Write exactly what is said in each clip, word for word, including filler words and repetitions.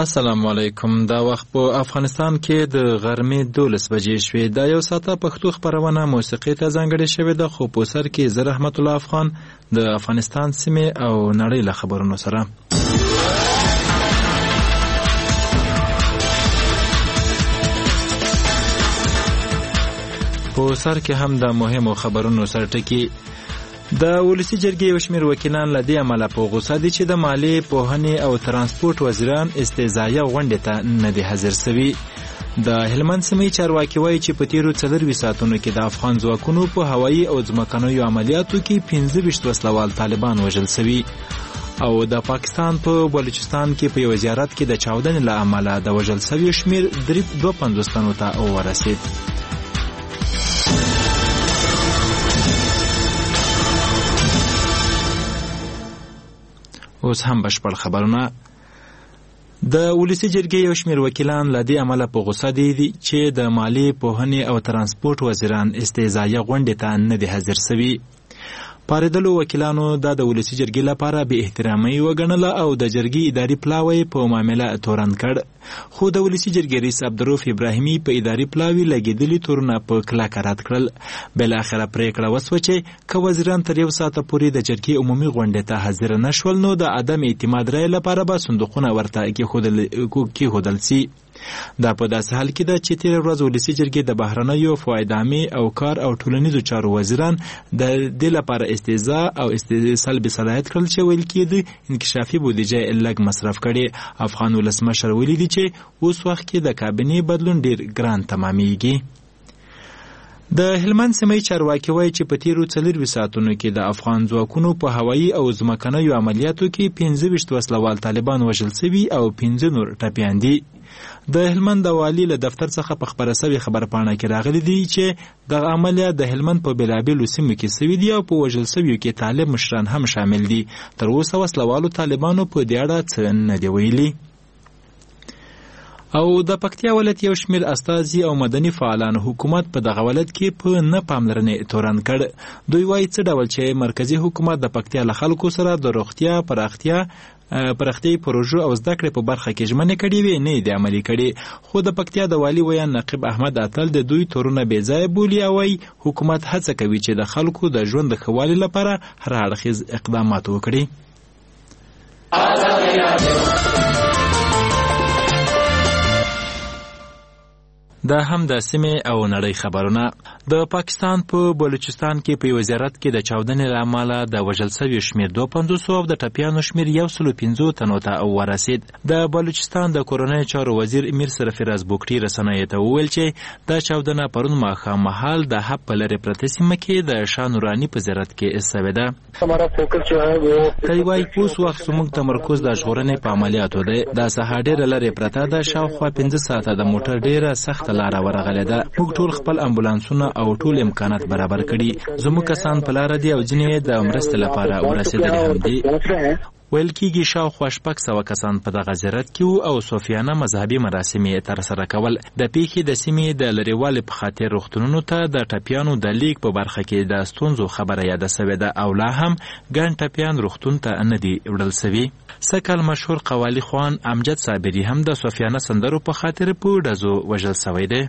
السلام علیکم. دا وخت په افغانستان کې د غرمې دولس بجې شوې. دا یو ساعته پښتو خبرونه موسیقي ته ځانګړې شوې ده، خو په سر کې زه رحمت الله افغان د افغانستان سیمې او نړۍ له خبرونو سره. په سر کې هم د مهمو خبرونو سره ټکی. د ولسی جرګې یو شمېر وکیلان له دې امله په غوسه دي چې د مالیې، پوهنې او ترانسپورت وزیران استعزایه غونډې ته نه دي حاضر سوي. د هلمند سیمې چارواکي وایي چې په تیرو څلرویشت ساعتونو کې د افغان ځواکونو په هوایي او ځمکنیو عملیاتو کې پنځه ویشت وسلوال طالبان وژل سوي. او د پاکستان په بلوچستان کې په یو زیارت کې د چاودنې له امله د وژل سویو شمېر دوه پنځوس تنو ته ورسید. اوس هم بشپړ خبرونه. د ولسی جرګې یو شمېر وکیلان له دې امله په غوسه دي چې د مالیې، پوهنې او ترانسپورت وزیران استعزایه غونډې ته نه دي حاضر سوي. پارېدلو وکیلانو دا د ولسی جرګې لپاره بې احترامي وګڼله او د جرګې اداري پلاوی په معامله تورن کړ. خو د ولسی جرګې رئیس عبدالرؤف ابراهیمي په اداري پلاوي لګېدلي تورونه په کلکه رد کړل. بالاخره پرېکړه وسوه چې که وزیران تر یو ساعته پورې د جرګې عمومي غونډې ته حاضر نه شول، نو د عدم اعتماد رایې لپاره به صندوقونه ورته کېښودل سي. دا په داسې حال کې ده چې تېره ورځ ولسي جرګې د بهرنیو فایدامې او کار او ټولنیزو چارو وزیران د دې لپاره استعزا او سلب صلاحیت کړل چې ویل کېده انکشافي بودیجه لږ مصرف کړي. افغان ولسمشر ویلي دي چې اوس وخت کې د کابینې بدلون ډېر ګران تمامیږي. د هلمند سیمې چارواکي وایي چې په تیرو څلرویشت ساعتونو کې د افغان ځواکونو په هوایي او ځمکنیو عملیاتو کې پنځه ویشت وسلوال طالبان وژل سوي او پنځه نور ټپیان دي. د هلمند د والي له دفتر څخه په خبره سوي خبرپاڼه کې راغلي دي چې دغه عملیات د هلمند په بېلابېلو سیمو کې سوي دي او په وژل سویو کې طالب مشران هم شامل دي. تر اوسه وسلوالو طالبانو په دې اړه څه نه دي ویلي. او د پکتیا ولایت یو شمېر استازي او مدني فعالان حکومت په دغه ولایت کې په نه پاملرنې تورن کړ. دوی وایي څه ډول چې مرکزي حکومت د پکتیا له خلکو سره د روغتیا، پراختیا پرختي پروژو او زده کړې په برخه کې ژمنې کړې وې، نه دي عملي کړي. خو د پکتیا د والي ویان نقیب احمد اتل د دوی تورونه بې ځایه بولي او وایي حکومت هڅه کوي چې د خلکو د ژوند د ښه والي لپاره هر اړخیز اقدامات وکړي. دا هم د سیمې او نړۍ خبرونه. د پاکستان په بلوچستان کې په یو زیارت کې د چاودنې له امله د وژل سویو شمېر دوه پنځوس او د ټپیانو شمېر یو سلو پنځو تنو ته ورسید. د بلوچستان د کورنیو چارو وزیر امیر سرفراز بوکټي رسنیو ته وویل چې دا چاودنه پرون ماښام مهال د حب په لرې پرته سیمه کې د شاه نوراني په زیارت کې سوې ده. دی وایي اوس وخت زموږ تمرکز د ژغورنې په عملیاتو دی. دا ساحه ډېره لرې پرته ده، شاوخوا پنځه ساعته د موټر ډېره سخته لاره ورغلې ده. موږ ټول خپل امبولانسونه او ټول امکانات برابر کړي. زموږ کسان په لاره دي او ځینې د مرستې لپاره ورسېدلي هم دي. ویل کېږي شاوخوا شپږ سوه کسان په دغه زیارت کې وو او صوفیانه مذهبي مراسم یې ترسره کول. د پیښې د سیمې د لرېوالي په خاطر روغتونونو ته د ټپیانو د لیږ په برخه کې د ستونزو خبره یاده سوې ده او لا هم ګڼ ټپیان روغتون ته نه دي وړل سوي. سږکال مشهور قوالي خوان امجد صابري هم د صوفیانه سندرو په خاطر په ډزو وژل سوی دی.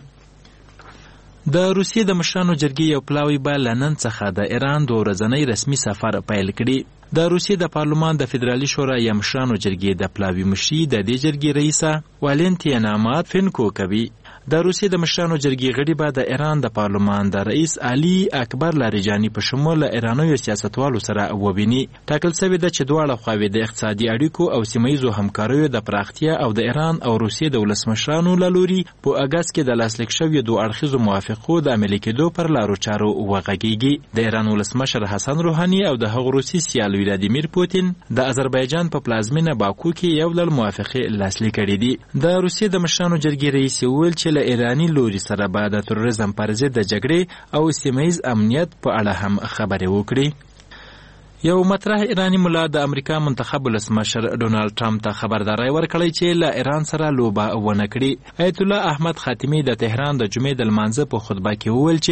د روسیې د مشرانو جرګې یو پلاوی به له نن څخه د ایران دوه ورځنی رسمي سفر پیل کړي. د روسیې د پارلمان د فدرالي شورا یا مشرانو جرګې د پلاوی مشري د دې جرګې رئیسه والنتینا ماتفینکو کوي. د روسیې د مشرانو جرګې غړي به د ایران د پارلمان د رئیس علي اکبر لاریجاني په شمول له ایرانیو سیاستوالو سره وویني. ټاکل سوې ده چې دواړه خواوې د اقتصادي اړیکو او سیمهییزو همکاریو د پراختیا او د ایران او روسیې د ولسمشرانو له لوري په اګست کې د لاسلیک شویو دوه اړخیزو موافقو د عملي کېدو پر لارو چارو وغږیږي. د ایران ولسمشر حسن روحاني او د هغه روسي سیال ولادیمیر پوتین د آذربایجان په پلازمینه باکو کې یو ډول موافقې لاسلیک کړي دي. د روسیې د مشرانو جرګې رئیس وویل چې له ایراني لوري سره به د تروریزم پر ضد د جګړې او سیمهییز امنیت په اړه هم خبرې وکړي. یو مطرح ایرانی ملا د امریکا منتخب ولسمشر ډونالد ټرمپ ته خبرداری ورکړی چې له ایران سره لوبه ونه کړي. ایت الله احمد خاتمی د تهران د جمعې د لمانځه په خطبه کې وویل چې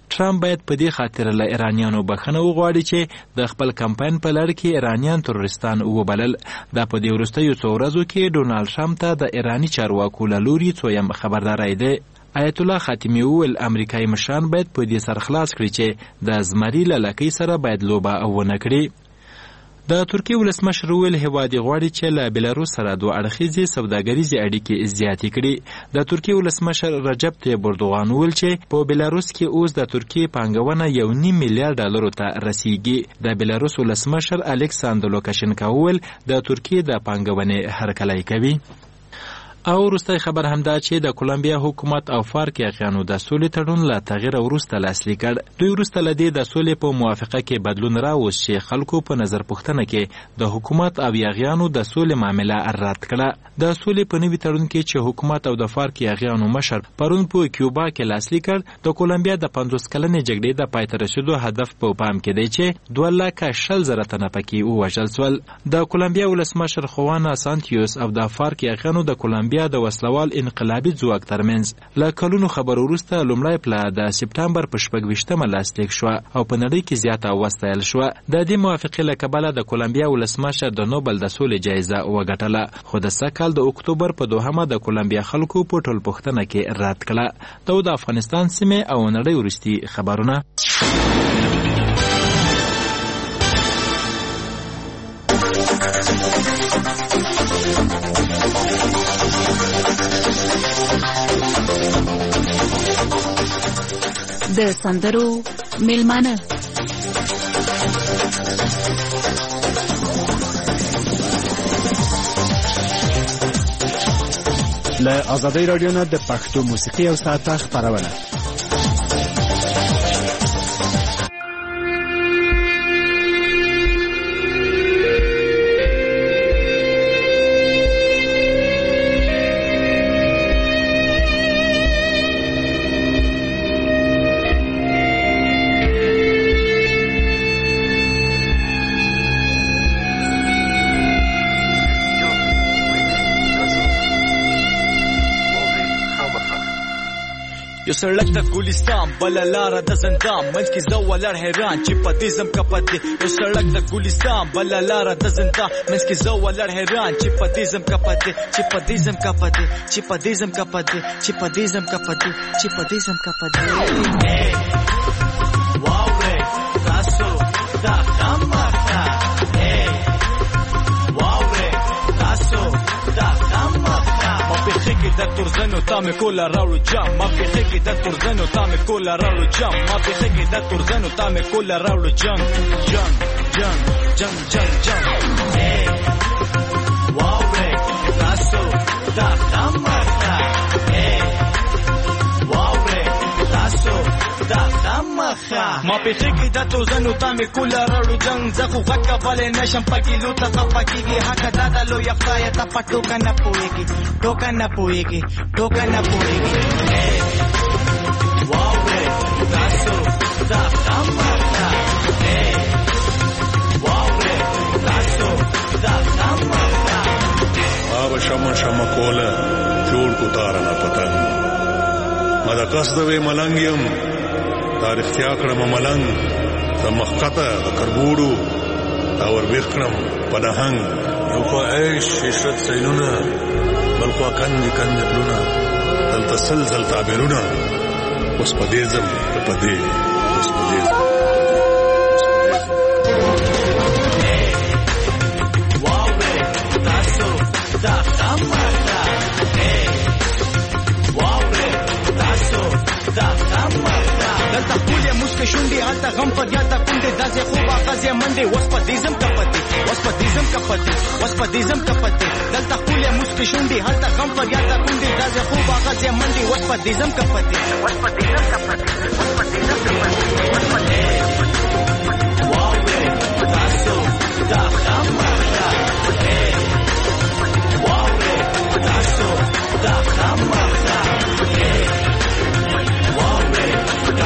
ټرمپ باید په دې خاطر له ایرانیانو بخښنه وغواړي چې د خپل کمپاین په لړ کې ایرانیان تروریستان وبلل. دا په دې وروستیو څو ورځو کې ډونالډ ټرمپ ته د ایراني چارواکو له لوري څویم خبرداری دی. آیت الله خاتمی وویل امریکایي مشران باید په دې سر خلاص کړي چې د زمري له لکۍ سره باید لوبه ونه کړي. د ترکیې ولسمشر وویل هیواد یې غواړي چې له بیلاروس سره دوه اړخیزې سوداګریزې اړیکې زیاتې کړي. د ترکیې ولسمشر رجب طیب اردوغان وویل چې په بیلاروس کې اوس د ترکیې پانګونه یو نیم میلیارډ ډالرو ته رسیږي. د بیلاروس ولسمشر الکساندر لوکاشنکا وویل د ترکیې د پانګونې هرکلی کوي. او وروستی خبر همدا چې د کولمبیا حکومت او فارک یاغیانو د سولې تړون له تغییر وروسته لاسلیک کړ. دوی وروسته له دې د سولې په موافقه کې بدلون راوست چې خلکو په نظر پوښتنه کې د حکومت او یاغیانو د سولې معامله رد کړه. د سولې په نوي تړون کې چې حکومت او د فارک یاغیانو مشر پرون په کیوبا کې لاسلیک کړ د کولمبیا د پنځوس کلنې جګړې د پای ته رسېدو هدف په پام کې دی چې دوه لکه شل زره تنه پکې ووژل سول. د کولمبیا ولسمشر خوانا سانتیوس او د فارک یاغیانو د کولمبیا بیا د وسلوال انقلابي ځواک ترمنځ له کلونو خبرو وروسته لومړی پله د سپټمبر په شپږ ویشتمه لاسلیک شوه او په نړۍ کې زیاته وستایل شوه. د دې موافقې له کبله د کولمبیا ولسمشر د نوبل د سولې جایزه وګټله، خو د سږ کال د اکتوبر په دوهمه د کولمبیا خلکو په ټولپوښتنه کې رد کړه. دا د افغانستان سیمې او نړۍ وروستي خبرونه. د سندرو میلمانه له آزادۍ راډیو نه د پښتو موسیقي او ساعته خپرونه. یو سړک د ګلستان بل لار د زندان منځ کې زه ولر حیران چې پدیزم کپدې. یو سړک د ګلستان بل لار د زندان منځ کې زه ولر حیران چې پدیزم کپدې چې پدیزم کپدې چې پدیزم کپدې چې پدیزم کپدې چې پدیزم کپدې. واو تاسو دا خامخا واو تاسو دا خامخا ما پیخی که در ترزنو تا می کولا راولو جام ما پیخی که در ترزنو تا می کولا راولو جام ما پیخی که در ترزنو تا می کولا راولو جام جام جام جام جام جام واو تاسو دا خامخا واو تاسو دا خامخا ما پیخی که در ترزنو تا می کولا راولو جام زخو غکا بله نشم پکیلو تا خفاکیگی حکا دادا لو یخدای تا پتوکا نپویگی توکا نپویگی توکا نپویگی واو تاسو دا خامخا واو تاسو دا خامخا آب شما شما کولا جوړ کو تارنا پتنګ ما د قصدوي ملنګ يم تاریخ تیا کړم ملنګ د مخکته د کربوړو دا ور وکړم په دهنګ یو خو عيش شیشت سینونه بل خو کندې کندې پلونه دلته سلسل تعبیرونه اوس په دې ځم په دې اوس په دې ځم واو تاسو دا خامخا واو تاسو دا خامخا دلته ټولې مسکه شونډې هلته غم پر یاده کونډې داسې خوب اغازې منډې اوس په دې ځم کپتې اوس په دې ځم کپتې اوس په دې ځم کپتې دلته ټولې مسکه شونډې هلته غم پر یاده کونډې داسې خوب اغازې منډې اوس په دې ځم کپتې اوس په دې ځم کپتې اوس په دې ځم کپتې اوس په دې واو تاسو دا خامخا واو تاسو دا خامخا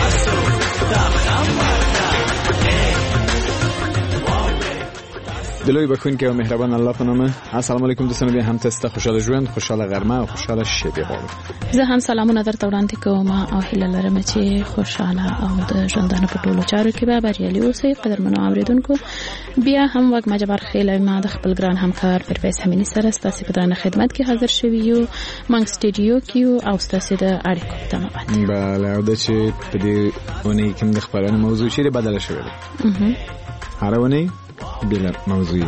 د دلوی بخونکي او مهربان الله په نامه. السلام علیکم دوستان، بیا هم تاسو ته خوشاله ژوند، خوشاله غرمه او خوشاله شپه غواړم. زه هم سلامونه درته وړاندې کوم او هیله لرم چې خوشاله او د ژوندانه په ټولو چارو کې به بریالي اوسئ. قدرمنو اوریدونکو، بیا هم وګ مجبر خیله ما د خپل ګران همکار پروفیسور همینی سره ستاسو په درنه خدمت کې حاضر شوی یو. مونږ سټډیو کې او ستاسو د اړیکو په تمه باندې. بله، او د چې په دې ونې کې د خبرونو موضوع شي بدله شوې ده. هر ونې بله موضوعي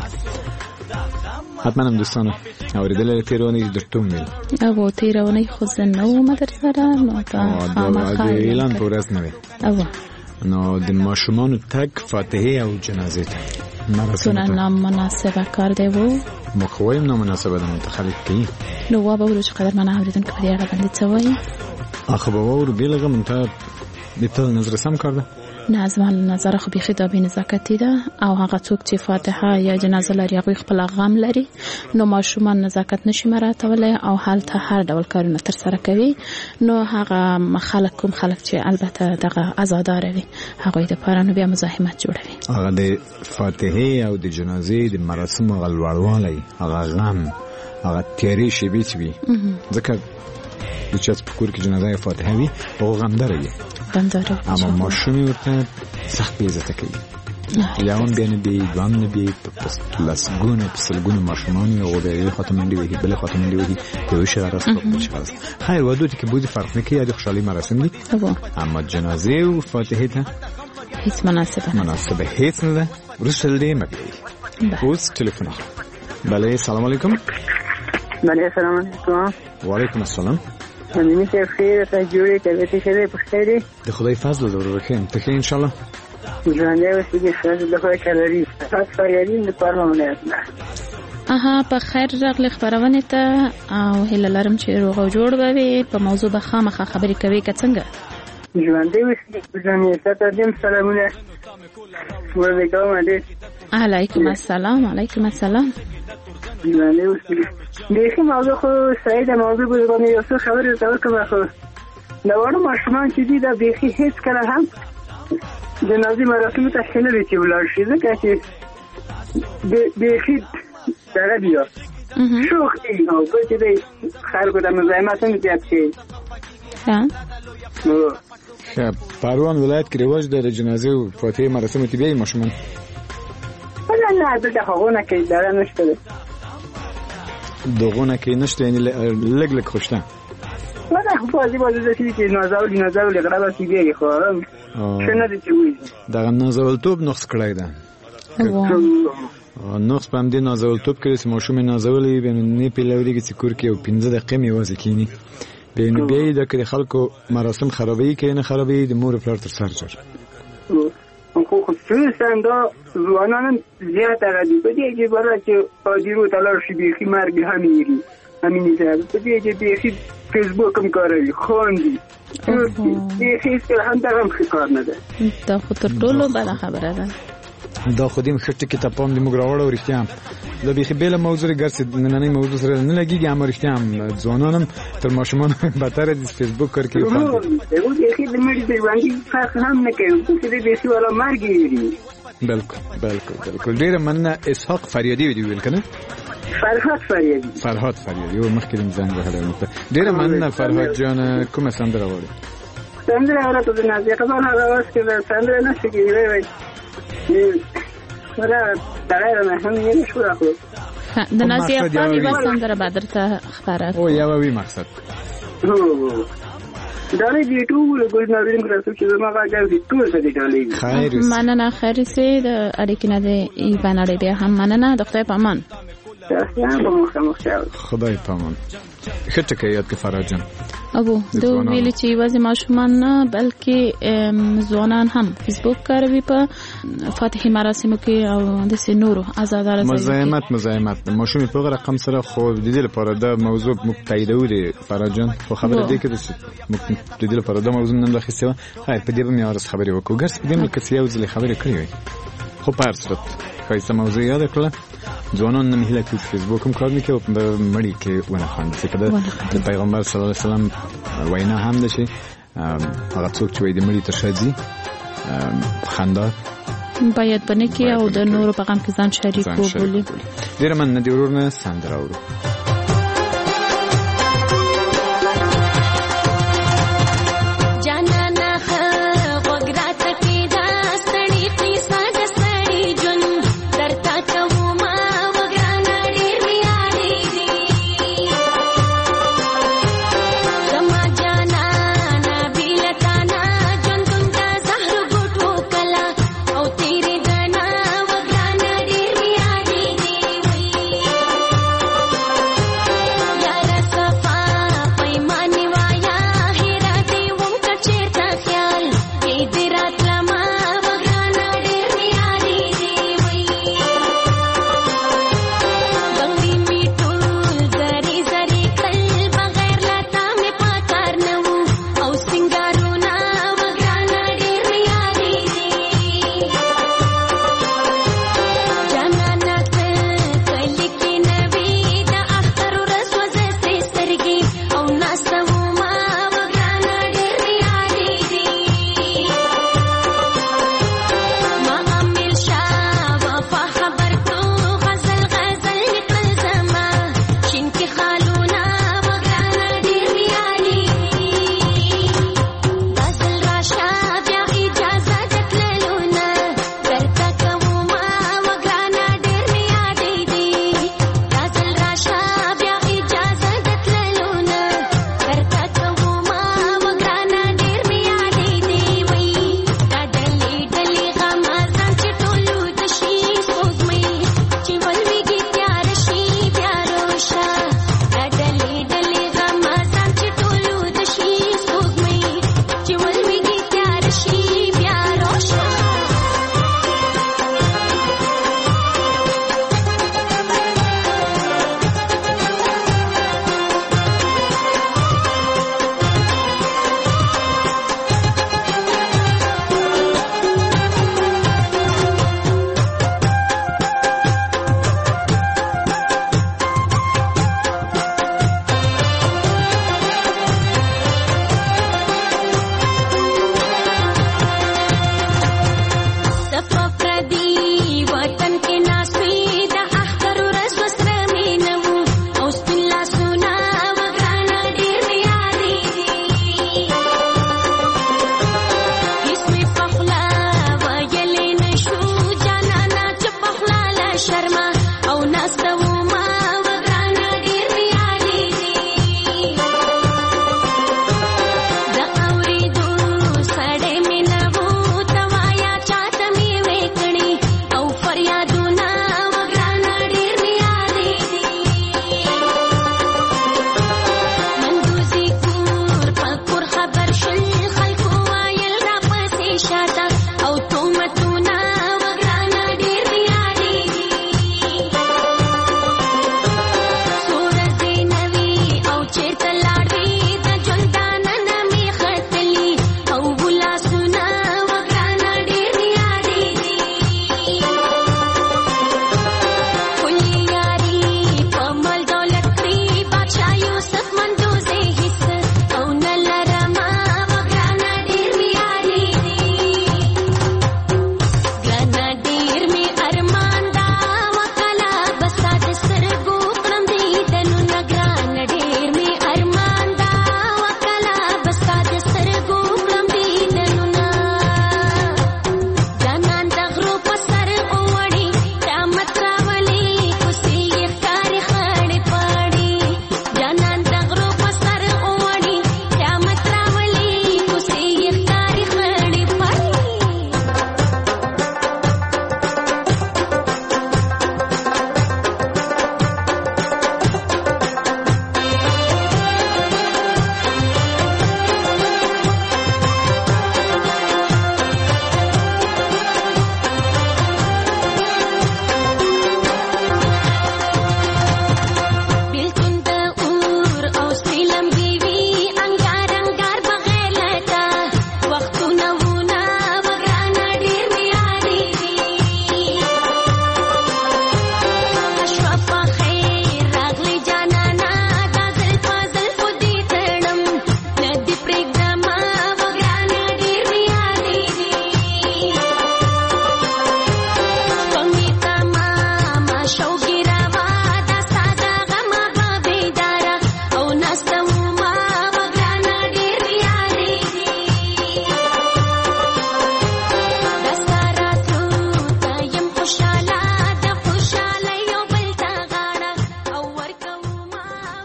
حتما هم دوستانو اوریدل تیرونی درته ویل او تیرونی خو زه نه وم در سره نو په اعلان پورز نه وي او نو د ماشومان تک فاتحه او جنازه ته مراسم نه مناسبه کار دی وو مخویم نه مناسبه ده متخلف کی نو و به ورچ قدر من اوریدونکو په دې اړه باندې څه وایي. اخو به ور بیلغه منته د ته نظر سم کړه نه از مال نظر خو بيخي د بنزاکتی ده او هغه څوک چې فاتحه یا جنازه لري هغه خپل غم لري نو ماشومان نزاکت نشي مراتولای او حالت هر ډول کارونه تر سره کوي نو هغه خلک کوم خلک چې البته دغه آزادار وي هغه د پرانو بیا مزاحمت جوړوي. هغه د فاتحه او د جنازې د مراسم غلوړوالي هغه غم هغه تیری شي بیچوي ځکه د چا په کور کې جنازه فاتحه وي او غم دري بنداره اما ماشومی ورته سخت بیزته کوي یا هم بیان بی دوام نبی پس لسگونه پسلگونه ماشومانی و غیره خاتمندی وحی بله خاتمندی وحی دویش غرست و بچه غرست خیر ودوتی که بودی فرق نکی یادی خوشحالی مراسم دی اما جنازه و فاتحه تا هیچ مناسبه مناسبه هیچ نده رسل دی مبیعی اوز تلفون بله سلام علیکم. بله سلام علیکم. و علیکم السلام. همینی که خیر تجربه طبیعتی شده بخیری ده خدای فضل دور بخیم تخیر انشالله جوانده و سیگه فضل دخواه کلاری فضل فریادین ده پارمانه اتنا اها په خیر راغلی خبرونه ته او هیله لرم چې روغ او جوړ به په موضوع به خامخا خبرې کوي که څنګه جوانده و سیگه جوانده ستر دیم سلامونه ورزکاو مده علیکم السلام علیکم السلام جوانده و سیگه دیخی موضوع خو سعید موضوع بود بانه یاسو خبر رتاور که خو نوارو ماشومان چی دیده دیخی هیچ کلا هم جنازی مراسم تحکیل ریچی بلار شیده که دیخی داره بیا شوخ ای ها بچه دی خرگو در مزایمت هم دیب که خب پروان ولایت که رواج داره جنازه و فاتحه مراسم تی بیایی ماشومان ولی نه دل دخواهو نکه داره نشده دوغونه که نشته یعنی لگ لگ خوشتن ولی بازی بازی داشتی که نازاول نازاول اقراب هستی بیایی خواهم شنه دی چه ویدی داغه نازاول توب نقص کڑای ده نقص پا هم دی نازاول توب کرسی ماشوم نازاولی بینو نی پیلوری که سکور که و پینزه دقیقه میوازی کینی بینو بیایی دا که خلکو مراسم خرابهی که این خرابهی دی مور پلار تر سر جار خو خصوصا دا زوانان زیاد اغدی بدی که برای که آدیرو تلاشی بیخی مرگی همیری همینی زیاد بدی که بیخی فیسبوک هم کاری خواندی بیخی اسکر هم درم خی کار نده دا خود تر طولو بدا خبره ده دا خودیم خشتی که تپام دی مگراوڑا و رشتی هم دا بیخی بیل موضوع گرسی ننانی موضوع سره نلگی اما رشتی هم زوانانم تر ماشومان بطر دیز فیسبوک کر که خواندی دو بیخی دمیری دیوانگی فرق هم نکنم کسی بیخی والا مرگی ایری بالکل بالکل بالکل ډیر مننه. اسحاق فریادی ویډیو ویل کنه فرهاد فریادی فرهاد فریادی او مخکې زنګ وهله ډیر مننه فرهاد جان. کومه سندره وړي سندره ولا ته نه ځکه ما هغه واس کې سندره نه شي کېږي وای ورا دغه نه هم یې نشو راخو د نازیه خپل به سندره بدرته خبره او یا وی مقصد داره دی ټول ګورنرین کراسو چې ما راځي ټول څه دی ډالې خیر مننه خیر سي د اړیکې نه دی ای باندې بیا هم مننه د خدای په امان خدای په امان. خټه کې یاد کې فرهاد جان ابو دو ویلي چې وځي ماشومان نه بلکې ځوانان هم فیسبوک کاروي په فاتحه مراسمو کې او د سينورو آزادار ځای مزاحمت مزاحمت ماشوم په رقم سره خو د دې لپاره د موضوع متایدو دي فرهاد جان خو خبره دې کې د دې لپاره د موضوع نن راخسته خیر په دې به مې ورس خبرې وکړو ګرس په دې ملک کې یو ځل خبرې کړې وي خو پارسرت کایسته موضوع یاد کړل ځوانان نه مهله په فیسبوک هم کار میکوي په مړی کې ونه خاندي چې د پیغمبر صلی الله علیه وسلم وینا هم ده چې هغه څوک چې د مړی تر شادي خندا باید بنه کې او د نورو په غم کې ځان شریک وبولي. ډېره مننه د ورور نه سندره اورو.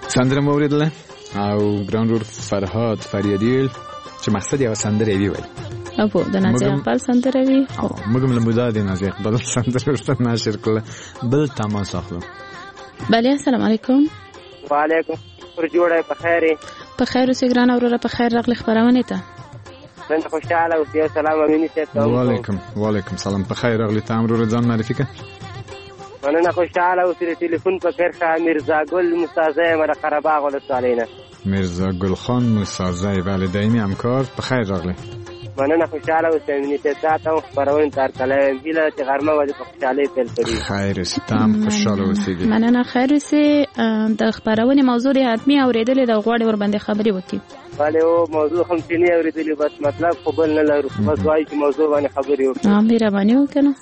سندره مو اوریدله او ګران رور فرهاد فریادیل چې مقصد یو سندره وی وای او د نازي اقبال سندره وی موږ هم له مداد نازي اقبال سندره ورته نشر کړل بل تماس اخلو. بله السلام علیکم. وعلیکم پر جوړه په خیر په خیر اوسې ګران اوره په خیر راغلی خبرونه ته نن خوشاله اوسې سلام امینی ته وعلیکم وعلیکم سلام په خیر راغلی ته امر ځان معرفي کړه. مننه خوشاله اوسې ټلیفون په کرخه میرزا ګل مستازه مر قرهباغ ولسوالینا میرزا ګل خان مستازه بله دایمي همکار په خیر راغلی. مننه خوشاله اوسې امینی ته تاسو خبرونه تر کله بل چې غرمه وځي په خوشاله تل کړی. خیر ستام خوشاله اوسې. مننه خیر اوسې د خبرونه موضوع حتمی اوریدلې د غوړې ور باندې خبرې وکړي. بله او موضوع هم چې نه اوریدلې بس مطلب خو بل نه لرو بس وایي چې موضوع باندې خبرې وکړو. ها مهرباني وکړه.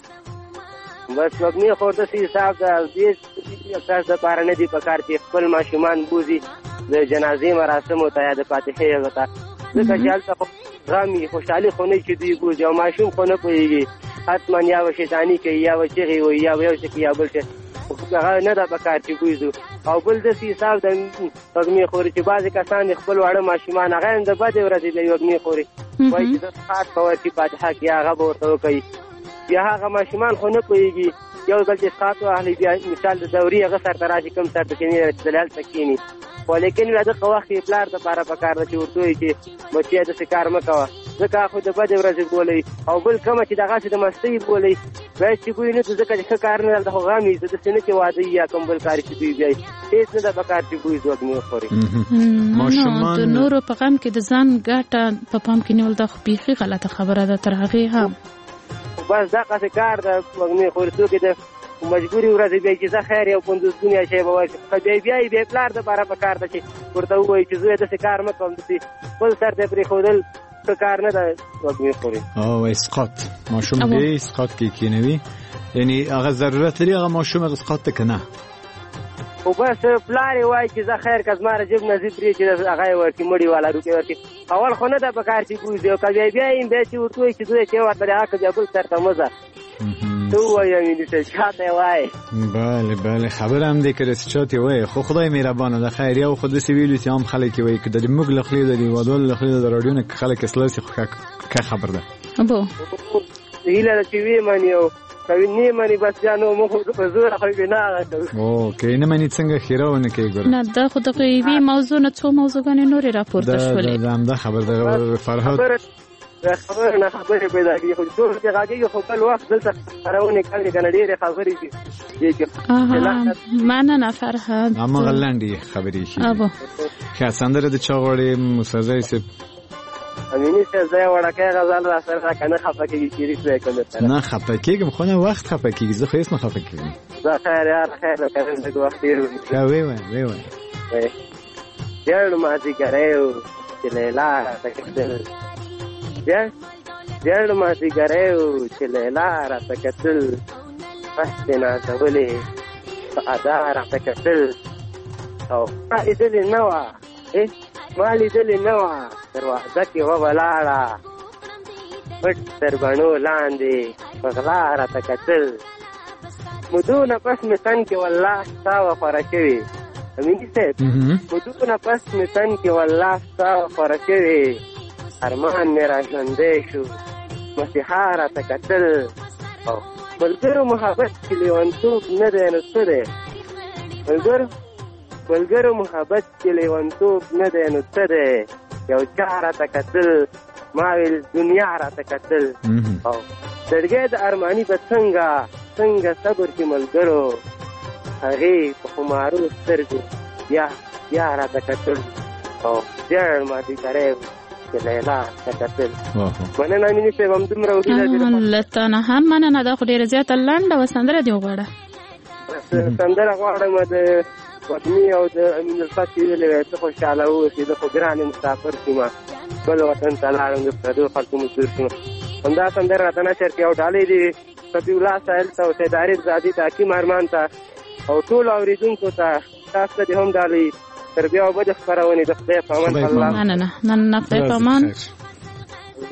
بس وګنی خو د سی صاحب د دې اساس د پاره نه دی پکار چې خپل ماشومان بوزي د جنازې مراسم او ته د فاتحه غتا ځکه چې هلته غامي خوشحالي خو نه چې دی بوزي او ماشوم خو نه پوهیږي حتما یا شیطانی کوي یا وچغي وي یا یو څه یا بل څه هغه نه د پکار چې بوزو او بل د سی صاحب د وګنی خو چې بعضی کسان خپل واړه ماشومان هغه د بده ورځې د وګنی خوري وایي چې د خاص په چې فاتحه کې هغه ورته کوي یا هغه ماشومان خو نه کوي یو ځل چې خاطو اهلی بیا مثال د دوري هغه سر تراشي کم سر د کینی دلال تکینی ولیکن دا د وخت پلار د لپاره پکار د چورتوي چې بچي د شکار مکوا ځکه خو د بده ورځ بولي او بل کوم چې دغه چې د مستی بولي وای چې کوی نه ځکه چې کار نه د غامي د سینې کې واده یا کوم بل کار چې دی بیا هیڅ نه د پکار چې کوی ځوګ نه خوري. ماشومان د نورو په غم کې د ځان ګټه په پام کې نیول د خو بيخي غلطه خبره ده تر هغه هم بس دا قصه کار د وګنی خورتو کې د مجبوری ورځ به چې زه خیر یو پندوس دنیا شی به وای چې بیا بیا پلار د بارا په کار د چې ورته وای چې زه د کار مکم دي بل سر ته پرې خودل په کار نه د وګنی خوري او اسقاط ماشوم به اسقاط کې کینوي یعنی هغه ضرورت لري هغه ماشوم اسقاط کنه او بس پلار وای چې زه خیر کزمار جب نزيد پرې چې هغه ورکی مړی والا روکي ورکی اول خو نه د په کار چې بوزي او کبي بیا یې به چې ورته چې دوی چې ورته راکې بیا بل سر ته مزه تو وای مې دې چاته وای بله بله خبر هم دې کړې چې چاته وای خو خدای مهربانه ده خیر یو خود سی ویلو چې هم خلک وای چې د موږ لخلې د وادول لخلې د رادیو نه خلک اسلاسي خو کا خبر ده ابو هیله چې وی مانیو کوي نه مانی بس جانو مو په زور خو نه راځو او کینه مانی څنګه خیرونه کوي ګور نه دا خو د غیبی موضوع نه څو موضوعګان نورې راپورته شولې دا دا خبر ده فرهاد خبر نه خبرې پیدا کیږي خو ټول چې راځي خو بل وخت دلته راونه کړي کنه ډېرې خبرې دي چې معنا نه فرهاد اما غلندي خبرې شي ابو که سندره د چاغړې مسازای سي امینی څه ځای وړکه غزل را سره کنه خپه کیږي چې ریښه کوي نه خپه کیږم خو نه وخت خپه کیږي زه خو هیڅ نه خپه کیږم زه خیر یار خیر کنه د وخت ډیر وی وی وی وی یار ما دې کړو چې لیلا تکتل یار یار ما دې کړو چې لیلا را تکتل پښتنا ډولې فادار تکتل او دې نو ا مالی دلی نوا دروازه کې و ولاړه پټ تر بڼو لاندې پغلا راته کتل مدونه پس مې تن کې والله ستا وخوره شوې امیني صاحب مدونه پس مې تن کې والله ستا وخوره شوې ارمان مې را ژوندی شو مسیحا راته کتل او ملګرو محبت کې لیونتوب نه دی نو څه دی ملګرو ملګرو محبت کې لیونتوب نه دی نو څه دی یو چا راته کتل ما ویل دنیا راته کتل او زړګی د ارماني به څنګه څنګه صبر کې ملګرو هغې په خمارو سترګو بیا بیا راته کتل او ژړ ما دې کړی چې لیلا ته کتل مننه مینې صاحب همدومره وهیله له تا نه هم مننه دا خو ډېره زیاته لنډه وه سندره دې وغواړه سندره غواړم د وطني او د امین الفت ویلې وای ته خوشاله اوسې د خو ګرانې مسافر سیمه بل وطن ته لاړم د پردو خلکو مزدور شوم همدا سندره راته نشر کې او ډالۍ دي صفي الله ساحل ته او سید عارف زادي ته حکیم ارمان ته او ټول اورېدونکو ته تاسو ته هم ډالۍ تر بیا وبد خبرونه د خدای په امان الله نه نه نه نه خدای په امان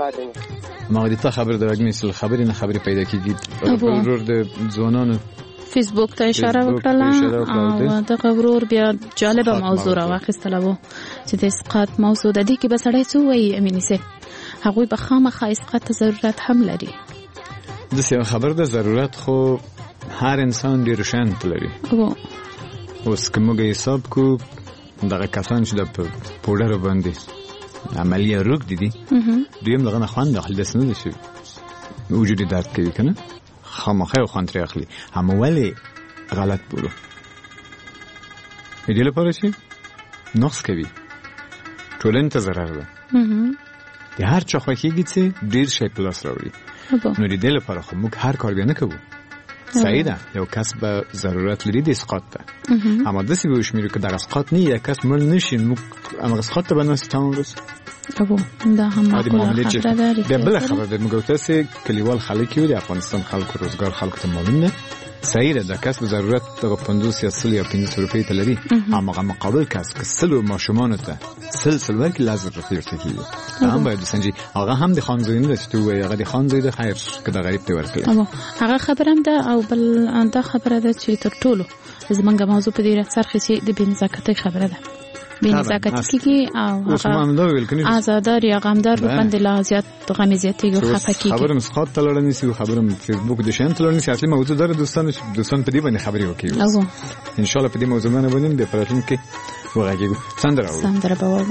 ما دې ته خبر درګنې سل خبرې نه خبرې پیدا کیږي ورور د ځوانانو فیسبوک ته اشاره وکړه او دغه ورور بیا جالبه موضوع راواخیستله وو چې د اسقاط موضوع د دې کې به سړی څه وایي امیني صاحب هغوی به خامخا اسقاط ته ضرورت هم لري داسې یوه خبر ده ضرورت خو هر انسان ډېر شیانو ته لري اوس که موږ حساب کو دغه کسان چې د پوډرو باندې عملیه روږدي دي دوی هم دغه نه خوند اخلي داسې نه ده چې وجود یې درد کوي که نه خامخا یو خوند ترې اخلي هم ولې غلط بولو د دې لپاره چې نقص کوي ټولنې ته ضرر ده د هر چا خوښېږي چې ډېر شی په لاس راوړي نو د دې لپاره خو موږ هر کار بیا نه کوو صحیح ده یو کس به ضرورت لري د اسقاط ته اما داسې به وشمېرو که دغه اسقاط نه یو کس مړ نه شي موږ همغه اسقاط ته به ناستو تمام ورسو دا هم معقوله خبره ده بیا بله خبره ده موږ تاسې کلیوال خلک یو د افغانستان خلکو روزګار خلکو ته معلوم ده صحیح ده د کس به ضرورت دغه پنځوس یا سل یا پنځوس روپۍ ته لري همغه مقابل کس که سلو ماشومانو ته سل سل ورکړي لس زره روپۍ ورته کېږي دا هم باید وسنجي هغه هم د خان زوی نه ده چې ته ووایې هغه د خان زوی ده خیر که د غریب ته یې ورکړي هغه خبره هم ده او بل دا خبره ده چې تر ټولو زمونږ موضوع په دې راڅرخي چې د بې نزاکتۍ خبره ده بې نزاکتي کېږي او هغه آزادار یا غمدار باندې لا زیات غمې زیاتېږي او خفه کېږي خبره هم اسقاط ته لاړه نیسي خبره هم فیسبوک د شیانو ته لاړه نیسي اصلي موضوع دا ده دوستان دوستان په دې باندې خبرې وکړي انشاءالله په دې موضوع باندې باندې بیا په راتلونکي کې وغږېږو سندره واورو سندره به واورو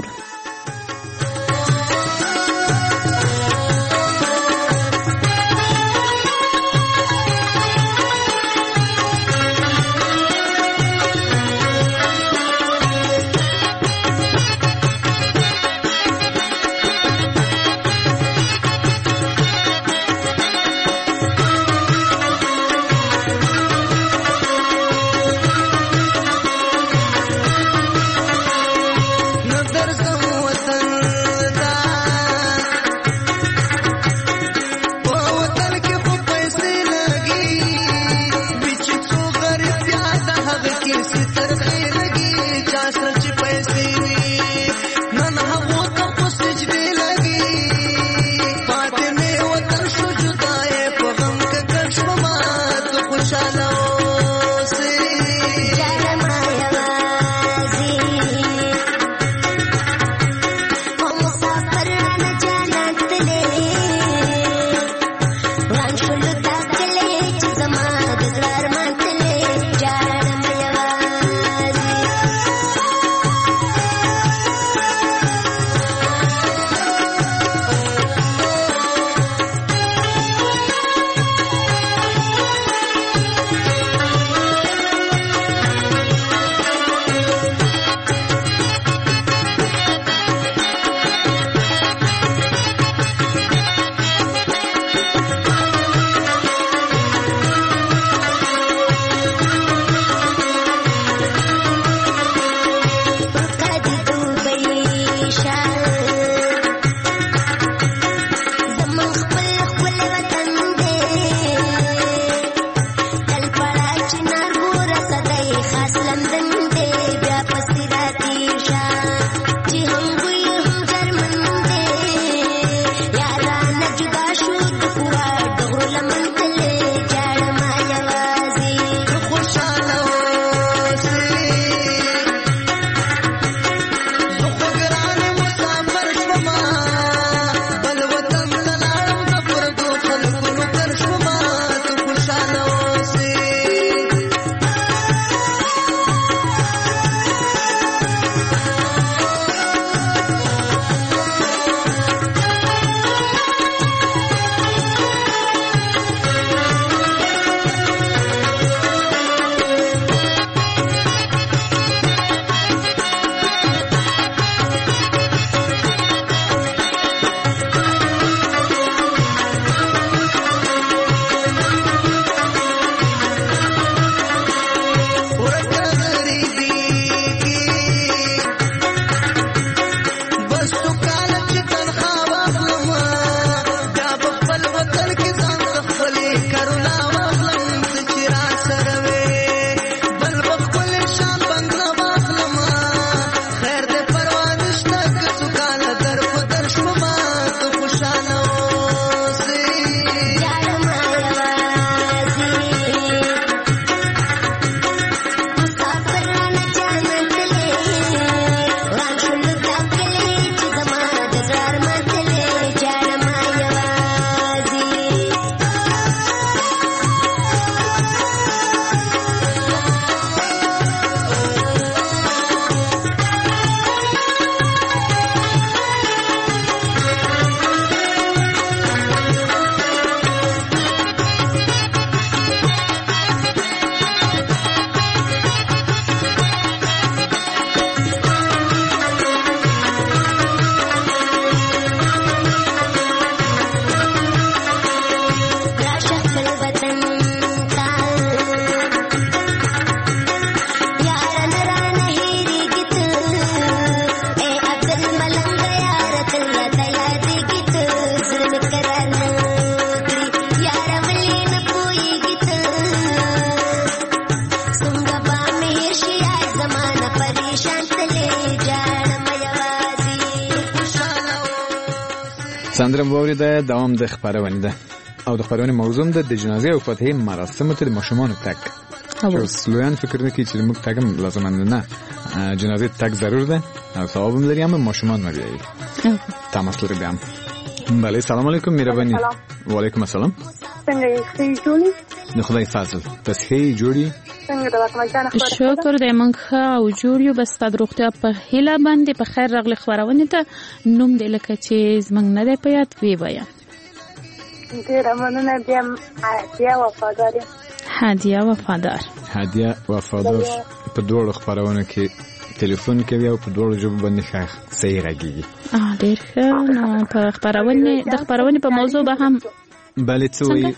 سندره واوریده دوام د خبرونه ده او د خبرونه موضوع ده د جنازې او فاتحه مراسم ته د ماشومان تک او سلویان فکر نه کوي چې موږ تګم لازم نه جنازې تک ضرور ده او ثواب هم لري هم ماشومان مریایي تماس لري بیا بله سلام علیکم مهرباني وعلیکم السلام څنګه یې جوړی نو خدای فضل بس هي جوړی څنګه د وخت مجانه شکر دې مونږ او جوړیو بس د روغتیا په هیله باندې په خیر راغلی خبرونه ته نوم دې لکه چې زمنګ نه دی پیات وی بیا ډیر مننه بیا هدیه وفادار هدیه وفادار هدیه وفادار په دوه خبرونه کې تلیفون کوي او په دوه ژبه باندې ښه صحیح راګي اه ډیر ښه نو په خبرونه د خبرونه په موضوع به هم بلې څه وایي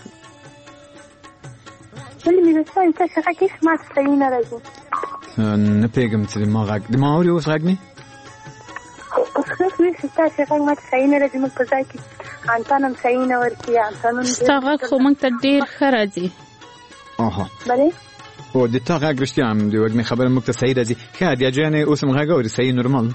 ولې مې ځای ته څنګه کې سمات صحیح نه راځي نه پیغام چې ما غږ د ما اوري اوس غږ نه اوس خو مې ستاسو څنګه مات صحیح نه راځي موږ په ځای کې انتانم صحیح نه ورکی انتانم ستغه خو موږ ته ډیر ښه راځي اها بله او د تا غږ رښتیا هم دی وګنه خبره موږ ته صحیح راځي ښه دی جانې اوس موږ غږ اوري صحیح نورمال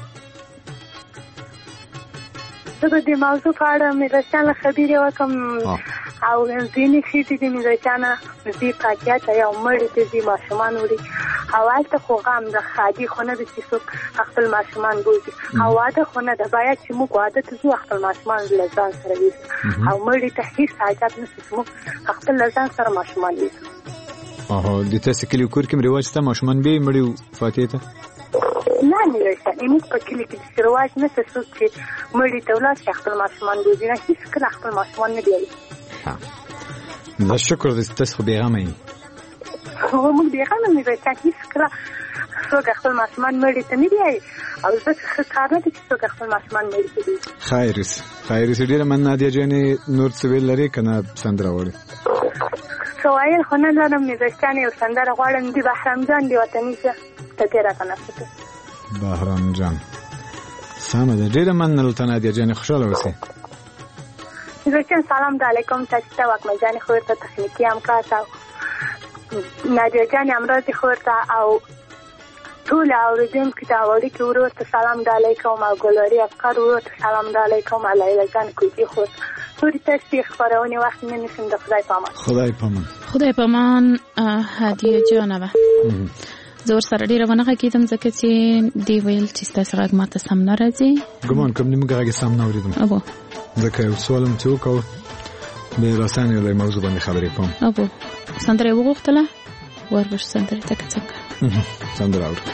زه د موضوع په اړه مې رښتیا خبرې وکم او ځینې شي چې مې رښتیا دې پاکیات یا مړ دې ماشومان وړي او البته خو غم د خادي خونه د څوک خپل ماشومان بوزي او واده خونه د باید چې موږ واده ته ځو خپل ماشومان لزان سره وي او مړ ته هیڅ حاجت نشته موږ خپل لزان سره ماشومان وي اها د تاسو کلی کور کې رواج ته ماشومان به مړیو فاتحه ته نه نه راځي موږ په کلی کې رواج نه څه چې مړی ته ولات خپل ماشومان بوزي نه هیڅ کله خپل ماشومان نه دی ها دا شکر دې تاسو بیغمه خو موږ بیغمه مې راځي هیڅ کله څو خپل ماشومان مړی ته نه دی او زه څه کار نه چې څو خپل ماشومان مړی دي خیرس خیرس ډیره من نادیه جانې نور څه ویل لري کنه سندره وړي سوایل خو نه لرم مې ځکه یو سندره غواړم دی بهرام جان دی وطني څه ته تیرا کنه بهرام جان سلام ده ډیره من نلته نادیه جانې خوشاله اوسئ زه سلام علیکم تاسو ته وکم جان خو ته تخنیکی همکار تاسو نادیه جان امروز خو ته او ټول اوریدونکو ته وړي کې ورته سلام علیکم او ګلوري افکار ورته سلام علیکم علیه جان کوي خو ټول تاسو خبرونه وخت نه نشم د خدای پامان خدای پامان خدای پامان هدیه جانبه زور سره ډیره ونه کېدم ځکه چې دی ویل چې تاسو غږ ماته سم نه راځي ګمان کوم نیمه غږ سم نه اوریدم ابو ځکه یو سوالم چې وکاو د راسانه له موضوع باندې خبرې کوم ابو سندره وغوښتله ورور سندره تک څنګه سندره اورم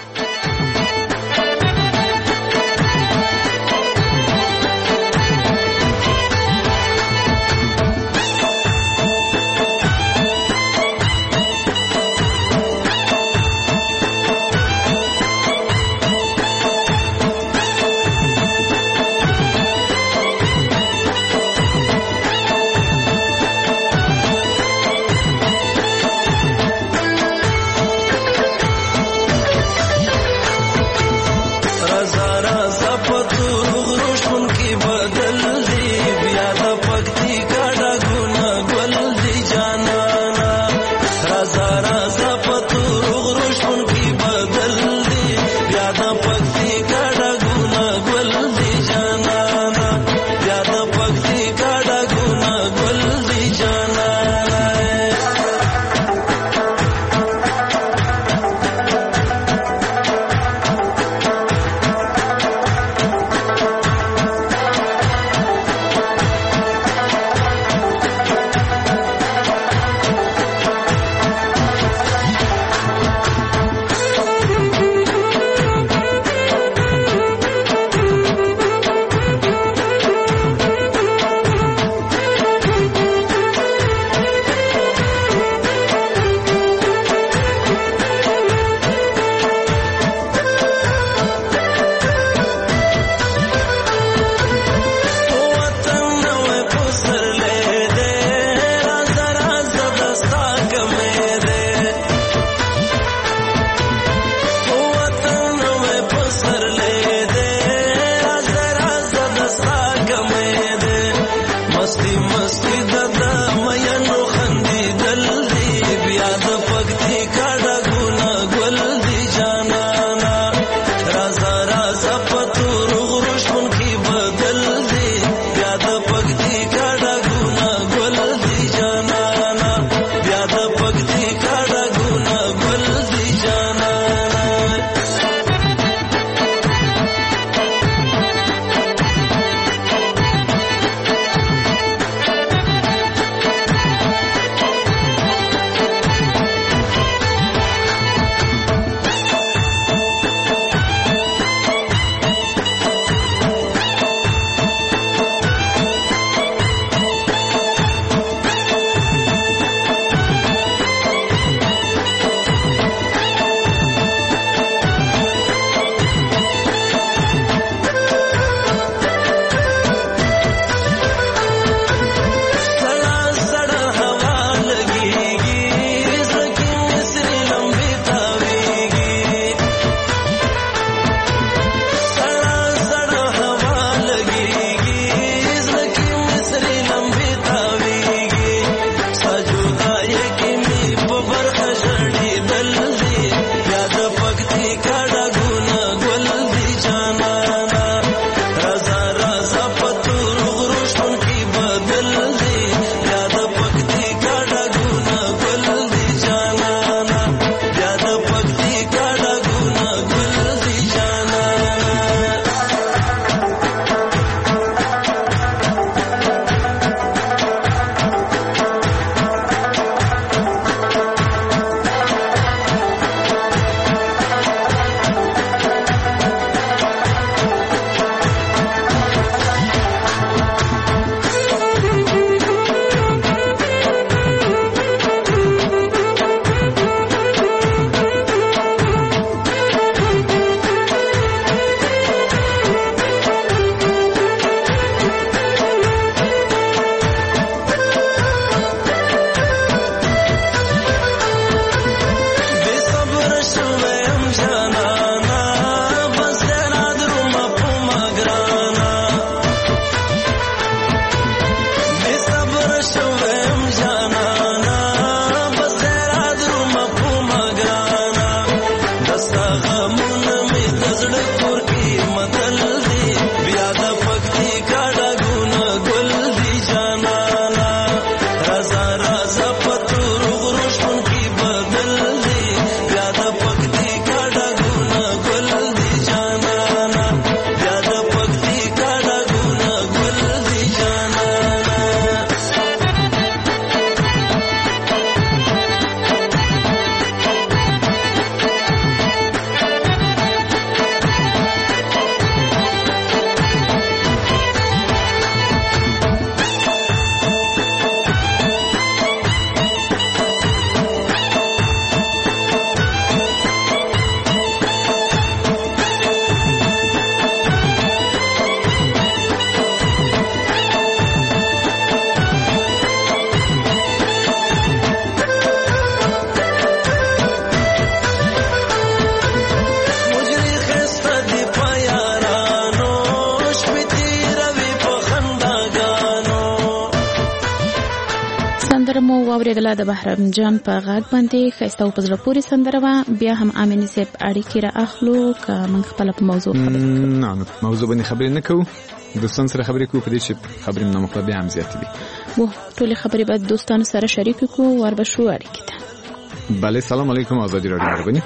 واورېدله د بهرام جان په غږ باندې ښایسته او په زړه پورې سندره وه. بیا هم امیني صاحب اړیکې را اخلو که موږ خپله په موضوع خبرې نه نه موضوع باندې خبرې نه کوو، دوستان سره خبرې کوو په دې چې خبرې نامقرره بیا هم زیاتې دي. و ټولې خبرې باید دوستانو سره شریکې کړو. ور به شو اړیکې ته. بله سلام علیکم آزادي راډیو مهرباني.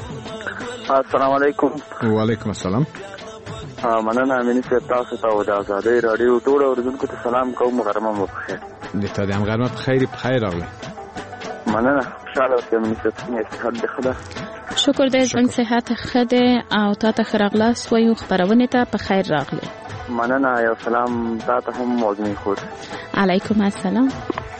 السلام علیکم. وعلیکم السلام. مننه امیني صاحب تاسو ته او د آزادۍ راډیو ټول اورېدونکو ته سلام کوم. غرمه مو بخیر. د تا د هم غرمه په خیر په خیر راغلی. مننه خوشحاله اوسئ امیني صاحب. څنګه صحت دې ښه ده؟ شکر دی زموږ صحت ښه دی او تا ته ښه راغلاست وایو خپرونې ته په خیر راغلی. مننه یو سلام تا ته هم وږمې خور. علیکم السلام.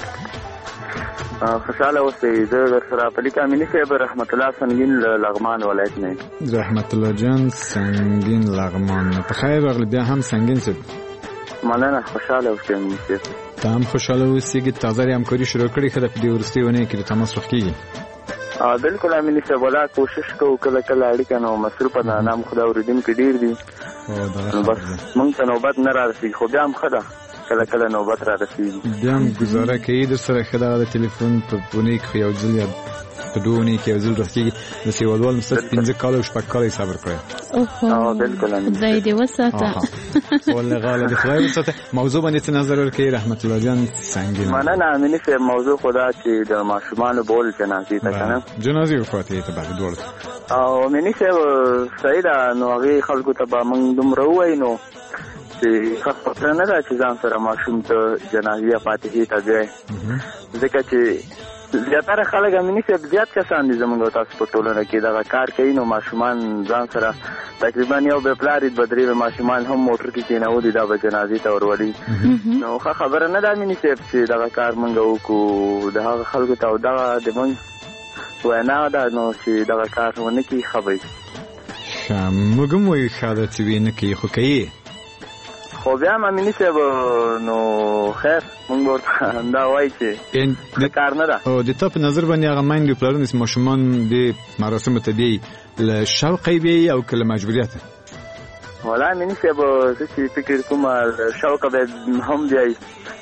خوشحاله اوسئ. زه در سره پلیک امیني صاحب رحمت الله سنگین لغمان ولایت نه. رحمت الله جان سنگین لغمان په خیر راغلی. بیا هم سنگین صاحب مننه خوشحاله اوسئ امیني صاحب. ته هم خوشحاله اوسئ. تازه همکاري شروع کړې ښه ده په دې وروستۍ اونۍ کې د تماس وخت کېږي. بالکل امیني صاحب ولا کوشش کوو کله کله اړیکه نو مصروفه ده نام خدا اورېدونکي ډېر دي نو بس موږ ته نوبت نه رارسېږي خو بیا هم ښه ده کله کله نوبت رارسېږي. بیا هم ګزاره کوي در سره ښه ده د تلیفون په اونۍ کې یو ځل یا په دوه اونۍ کې یو ځل راخېږي. د سیوادوال مصد پنځه کاله او شپږ کاله یې صبر کړی. اوهو خدای دې وساته. والله غاله دې خدای وساته. موضوع باندې څه نظر ورکوي رحمت الله جان سنگین؟ مننه امیني صاحب. موضوع خو دا چې د ماشومانو بول جنازې ته که نه جنازې وفاتې ته باندې دواړو او امیني صاحب صحیح ده. نو هغې خلکو ته به موږ دومره ووایو نو چې ښه خبره نه ده چې ځان سره ماشوم ته جنازې یا فاتحې ته بیایي ځکه چې زیاتره خلک امیني صاحب زیات کسان دي زموږ او تاسو په ټولنه کې دغه کار کوي نو ماشومان ځان سره تقریبا یو به پلار به درې ماشومان هم موټر کې کېنولي دا به جنازې ته ورولي نو ښه خبره نه ده امیني صاحب چې دغه کار موږ وکړو د هغه خلکو ته او دغه د موږ وینا ده نو چې دغه کار ونه کړي ښه به وي. ښه موږ هم وایو ښه ده چې ویې نه کوي خو کوي خو بیا هم امیني صاحب نو خیر موږ به ورته دا وایي چې ښه کار نه ده. او د تا په نظر باندې هغه میندې او پلرونه چې ماشومان دې مراسمو ته بیایي له شوقه یې بیایي او که له مجبوریته؟ والله امیني صاحب زه چې فکر کوم له شوقه باید هم بیایي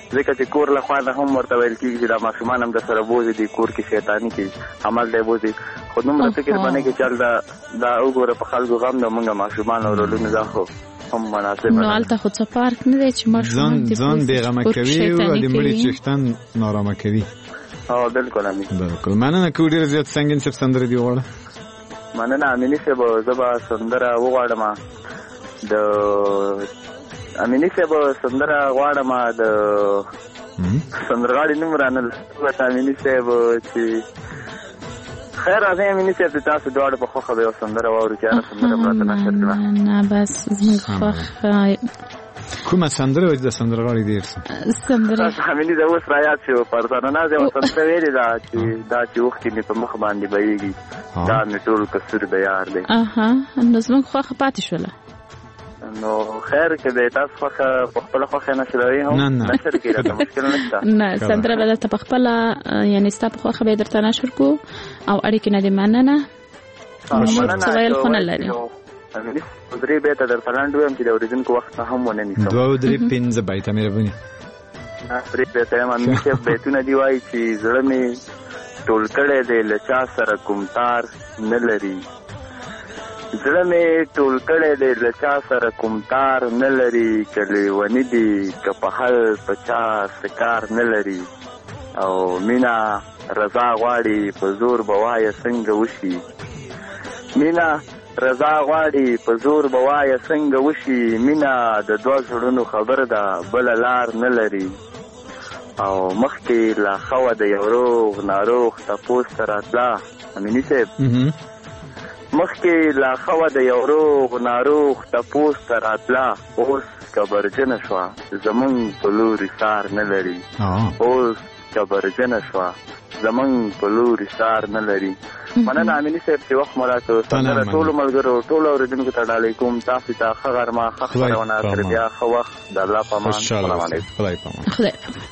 ځکه چې کور له خوا نه هم ورته ویل کېږي چې دا ماشومان هم د سره بوځي دي کور کې شیطاني کوي عمل دی بوځي خو دومره فکر باندې کې چل دا دا وګوره په خلکو غم د موږ ماشومان او رولونه دا خو هم مناسب نو هلته خو څه پارک نه دی چې ماشومان ځان بېغمه کوي او د مړي چښتن نارامه کوي. او بالکل امین بالکل مننه کوو ډېر زیات سنګین صاحب سندره دې وغواړه. مننه امیني صاحب زه به سندره وغواړم د امیني صاحب سندره غواړم د سندرغاړي نوم رانه لږ امیني صاحب چې خیر راځي امیني صاحب تاسو دواړه په خوښه به یو سندره واورو چې هغه سندره به راته نشر کړه. نه بس زموږ خوښه کومه سندره وه چې د سندرغاړي ډېر څه سندره امیني زه اوس رایاد شو پرتانه ناز یوه سندره ویلې ده چې دا چې اوښکې مې په مخ باندې بهیږي دا مې ټول قصور د یار دی. اها نو زموږ خوښه پاتې شوله. نو خیر که د تاسو خوښه په خپله خوښه نشروي هم نشر کړي راته مشکل نشته. نه سندره به درته په خپله یعنې ستا په خوښه به یې درته نشر کړو او اړیکې نه دې مننه موږ څه ویل خو نه لري. درې بیته درته لنډ ویم چې د اورېدونکو وخت نه هم ونه نیسم. دوه او درې پنځه بیته مهرباني. درې بیته یم امین صاحب بیتونه دي وایي چې زړه مې ټول کړی دی له چا سره کوم تار نه لري زړه مې ټول کړی دی له چا سره کوم تار نه لري که لیوني دي که په حل په چا سکار نه لري او مینا رضا غواړي په زور به وایه څنګه وشي مینا رضا غواړي په زور به وایه څنګه وشي مینا د دوه زړونو خبر ده بله لار نه لري او مخکې لا ښه وه د یو روغ ناروغ تپوس ته راتله امیني صاحب مخکې لا ښه وه د یو روغ ناروغ تپوس ته راتله اوس کبرجنه شوه زمونږ په لورې سار نه لري اوس کبرجنه شوه زمونږ په لورې سار نه لري. مننه امیني صاحب چې وخت مو راکړو سندره ټولو ملګرو ټولو اورېدونکو ته ډالۍ کوم تاسو ته ښه غرمه ښه خپرونه تر بیا ښه وخت د الله په امان. السلام علیکم. خدای په امان. خدای په امان.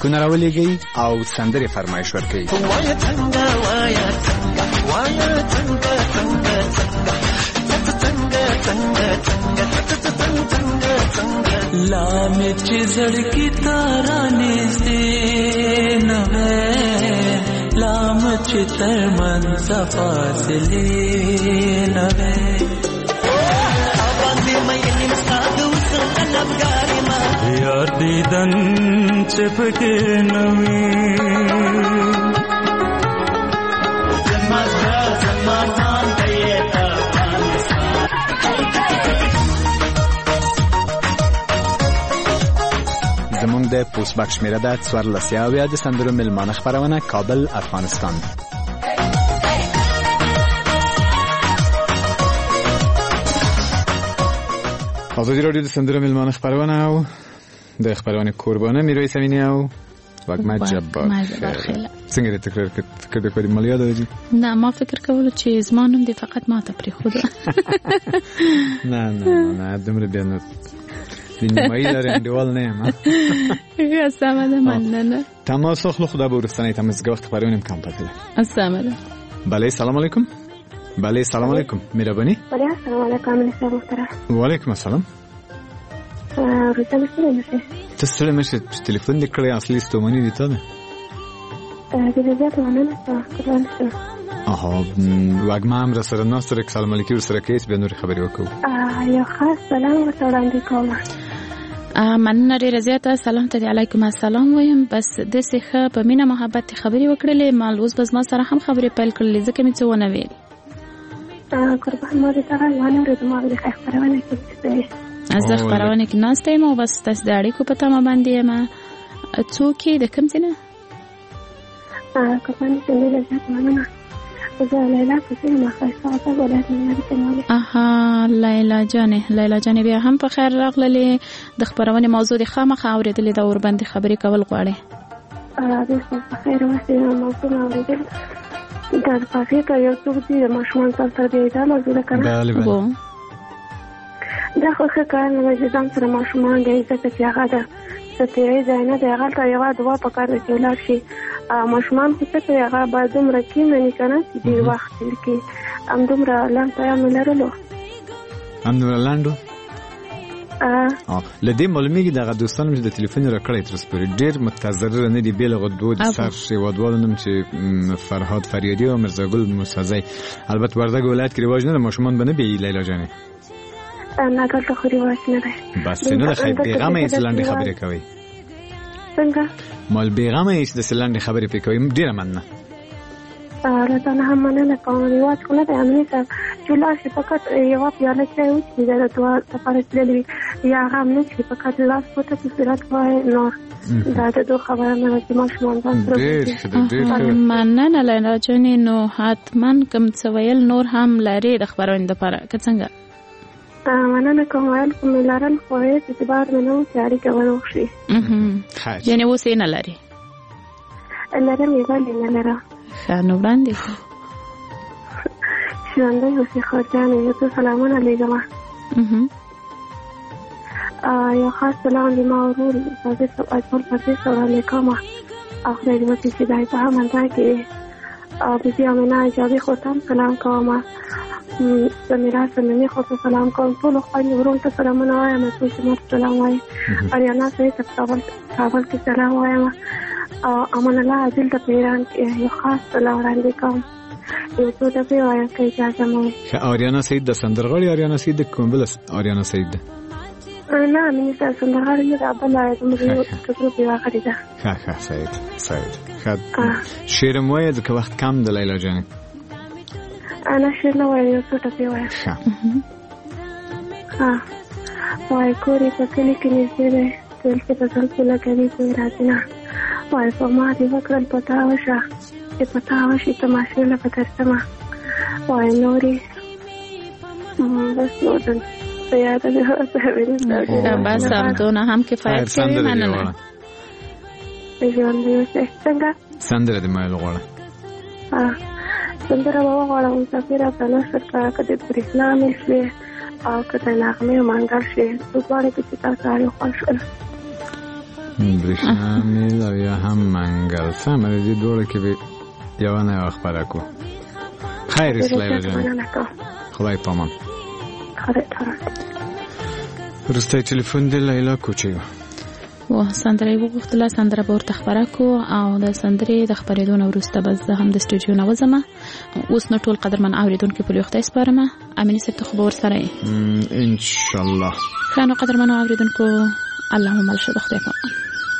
لیکونه راولېږئ او سندرې فرمایش ورکوئ. لا میں چزڑ کی تارانے سے نوے لا مچ تر من صفا سے لے نوے آبادی میں نمساد اسر نمگاری ماں یار دیدن چپکے نوے زمان زمان دیتا زمونږ د پوسټ باکس شمیره ده څوارلس اویا د سندرو میلمانه خپرونه کابل افغانستان. ازادي راډیو د سندرو میلمانه خپرونه او د خپرونې قربانه میرویس امینی او وګمه جبار. څنګه دې تکرار کړې کړې ملیا ده؟ نه ما فکر کولو چې زمانم دې فقط ما ته پرې خود. نه نه نه دمر بیا نه نیمایی داره اندوال نیم. سلام ده مننه. تماس خلو خدا بورستانی تماس گفت خبرونیم کم پتله. سلام ده. بله سلام علیکم. بله سلام علیکم. میربانی. بله سلام علیکم نسیم محترم. و علیکم السلام. روزا مستری میشه. تستری میشه تلفن دکلی اصلی استومانی دیتا ده. دیوزیات مننه کدوم است؟ آها وگم هم رسر ناس تو رک سلام علیکی رو سرکیس به نوری خبری وکو. یا خاص سلام و سلام دیکم. مننه ډیره زیاته سلام ته علیکم السلام وایم. بس د سیخه په مینا محبت خبري وکړلې مال اوس بس ما سره هم خبري پیل کړلې ځکه مې څه ونه ویل. قربان ما دې ته وانه ورته ما دې خبرونه کوي. از خبرونه کې ناشته مو بس تاسو د اړیکو په تمه باندې ما څوک د کوم ځای نه؟ ا کومه چې له ځای مننه. زه لیلا په ما خاصه ولادت مې نه اها لیلا جانه لیلا جانه بیا هم په خیر راغللې. د خبرونه موضوع د خامخ اوریدلې د اور باندې خبرې کول غواړي. ا د په خیر واسه موضوع اوریدل دا په فکر یو څه دي مشمول تر دې دا موضوع ده کنه. دا خو ښه کار نه دی ځان سره ماشومان دی ځکه چې هغه د ستېرې ځای نه دی هغلته یوه دوا په کار ده چې ولاړ شي. ماشومان خو څه کوي هغه باید دومره کښېنوي که نه چې ډېر وخت تېر کړي. همدومره لنډ پیغام مې لرلو. همدومره لنډ و؟ له دې معلومېږي دغه دوستانو چې د تلیفون یې راکړی تر اوسه پورې ډېر متضرره نه دي بې له دوو د سر هېوادوالو نوم چې فرهاد فریادي او مرزاګل موسهزی. البته وردګ ولایت کې رواج نه ده ماشومان به نه بیایي لیلا جانې؟ نه دلته خو رواج نه دی. بس چې نه د خیر بېغمه یې څه لنډې خبرې کوئ؟ څنګه؟ مال بېغمه یې چې داسې لنډې خبرې پرې کوئ ډېره مننه. له تا نه هم مننه کوم. رواج خو نه دی امني صاحب چې ولاړ شي فقط یوه پیاله چای وڅښي د دوا لپاره تللی وي یا هغه هم نه چې فقط لاس پورته کړي سرعت وایي نور دا د دو خبره نه ده چې ماشومان ځان سره وکړي. مننه لیلا جانې. نو حتما کوم څه ویل نور هم لرې د خبرونې دپاره که څنګه؟ مننه کوم ویل خو مې لرل خو هېڅ اعتبار مې نه و چې اړیکه ونه وکړي. یعنې اوس یې نه لرې؟ لرم یې ولې نه لره. ښه نو وړاندې کړه. ژوندی اوسې خورجانې یو څه سلامونه لېږمه. یو خاص سلام د ما ورور اجمل پردیس ته وړاندې کومه او خدای دې وکړي چې دی په امن ځای کې او بيبي امینه ایجابي خو ته هم سلام کوم. سمیرا سمیمي خو ته سلام کوم. ټولو خویندو ورونو ته سلامونه وایم. ټول چې ماته سلام وایي. اریانا سعید ته کابل کې سلام وایم. او امان الله عادل ته په ایران کې یو خاص سلام وړاندې کوم. یو څو دفعې وایم که اجازه مو. اریانا سعید د سندرغاړې اریانا سعید د کوم بله اریانا سعید ده؟ نه مینې سره سندرغاړې نه ده بله زموږ یو ګروپ یوه غړې ده. ښه ښه سعید سعید ښه شعر م وایه ځکه وخت کم ده لیلا جانې. نه شعر نه وایم یو څو ټپې وایم. ښه ښه وایي کور یې په کلي کې نږدې دی ټول چې په زلفو لګوي کوی راځي نه وایي په ما دې وکړل په تا وشه چې په تا وشي تماشې له به درځمه وایي نورې بس نور دلته یاده مې بس همدونه هم کفایت کوي. مننه. ژوندی اوسې. څنګه؟ سندره دې ما وغواړه. سندره به وغواړم مسافره په نثر که که د برېښنا مې شوې او که د نغمې منګل شي څو دواړې کې چې تاسو اړ خوښ شول. برېښنا میل او یا هم منګل سمه ده دې دواړه کې به یوه نه یوه خپره کړو. خیر است لیلا جان، خدای پامان. وروستی تلیفون دی لیلا کوچیو و سندره یې وغوښتله، سندره به ورته خپره کړو او د سندرې د خپرېدو نه وروسته به زه هم د سټوډیو نه وځم. اوس نو ټول قدرمن اورېدونکي په لوی خدای سپارم. امیني صاحب ته خو به ورسره یې انشاءالله. ښه نو قدرمنو اورېدونکو الله مو مل شه، د خدای پامان.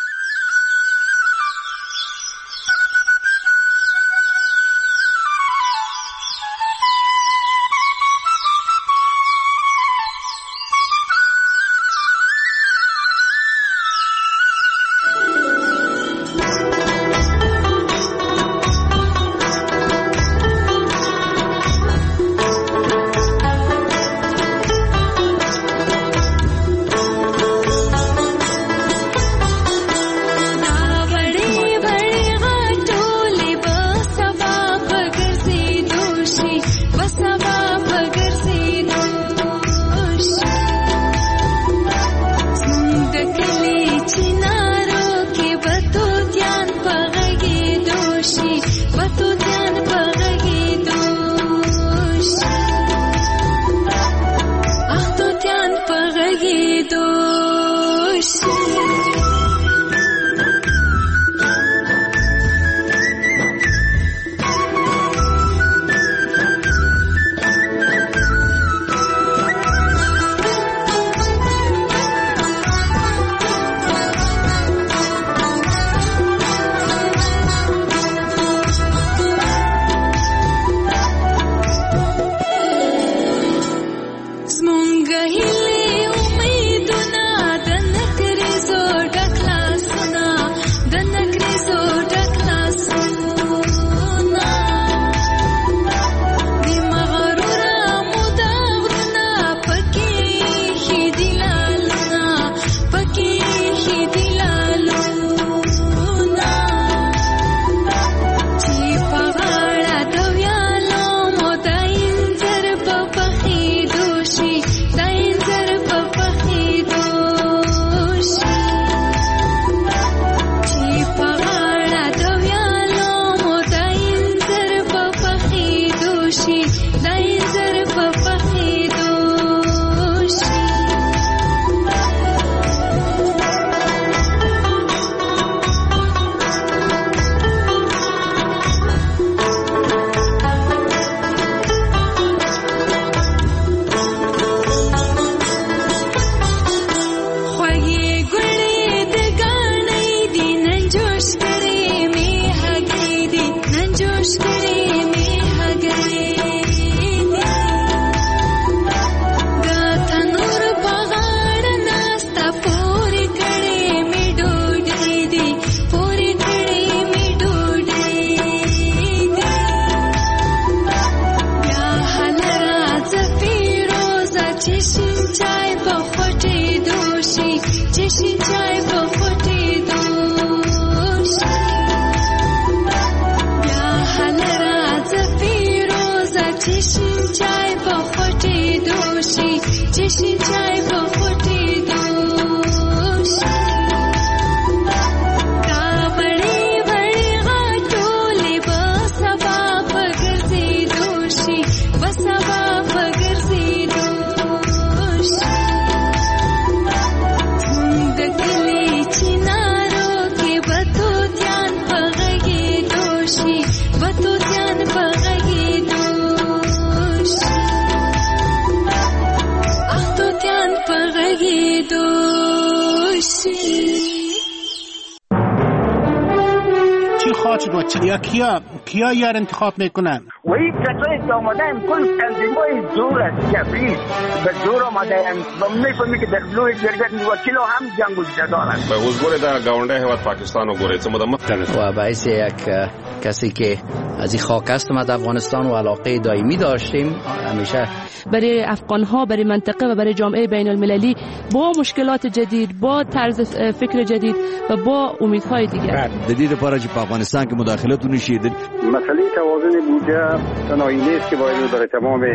یا کیا کیا یار انتخاب میکنن؟ وی کسایی که آمدن کل تنظیمای زور است جبری به زور آمدن و میفهمی که در لوی جرگت وکیل هم جنگ و جدارن. به حضور در گاونده هواد پاکستان و گوره چه مدمت و باعث یک کسی که از این خاک است ما در افغانستان و علاقه دائمی داشتیم همیشه برای افغان ها، برای منطقه و برای جامعه بین المللی با مشکلات جدید، با طرز فکر جدید و با امیدهای دیگر. جدید لپاره چې په افغانستان کې مداخلت ونشي. مسئله توازن بودجه تنهایی نیست که باید برای تمام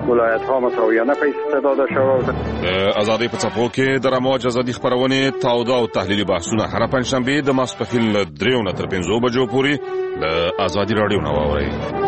ولایت ها مساویانه پیسې داده شوه. د ازادۍ په څپو کې د راماج ازادي خپرونې تاوده او تحلیلي بحثونه هره پنجشنبه د ماسپښین له دریو نه تر پنځو بجو پورې له ازادي راډیو نه واورئ.